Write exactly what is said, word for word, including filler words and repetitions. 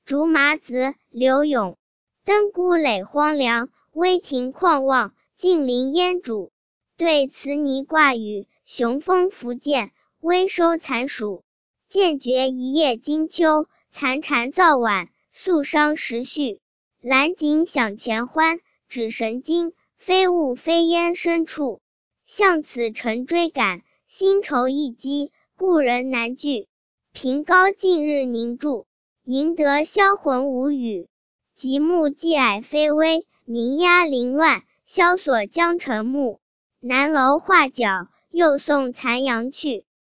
竹麻子，刘永。登孤垒荒凉，危亭旷望，近邻烟渚。对词泥挂羽，雄风拂槛，微收残暑。渐觉一叶金秋，残蝉噪晚，肃伤时序。兰景响前欢，指神经，非雾非烟深处。向此尘追赶，新愁一积，故人难聚。凭高近日凝注，赢得销魂无语。极目既霭非微，名鸦凌乱，萧索江城暮。南楼画角，又送残阳去。